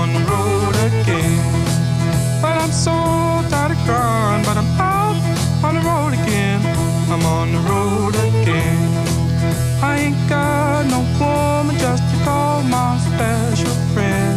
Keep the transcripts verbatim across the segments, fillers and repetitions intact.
on the road again. Well, I'm so tired of crying, but I'm out on the road again. I'm on the road again. I ain't got no woman just to call my special friend.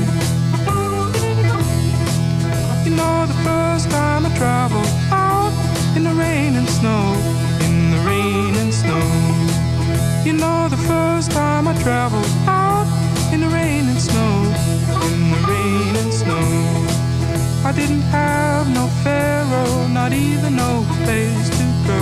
You know, the first time I traveled out in the rain and snow, in the rain and snow. You know, the first time I traveled out in the rain and snow, in the rain and snow. I didn't have no pharaoh, not even no place to go.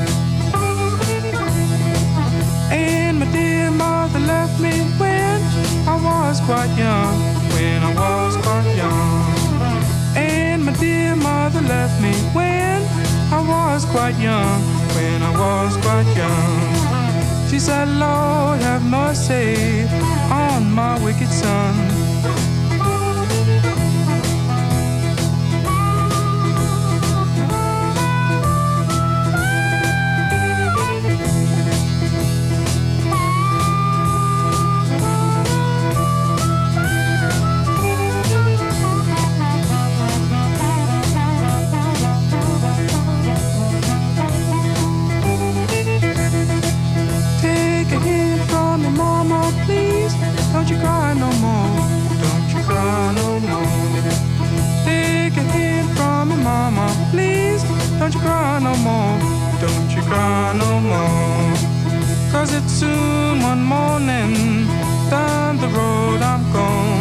And my dear mother left me when I was quite young, when I was quite young. And my dear mother left me when I was quite young, when I was quite young. She said, Lord, have mercy on my wicked son. Don't you cry no more, don't you cry no more. Take a hint from me, mama, please. Don't you cry no more, don't you cry no more. Cause it's soon one morning, down the road I'm going.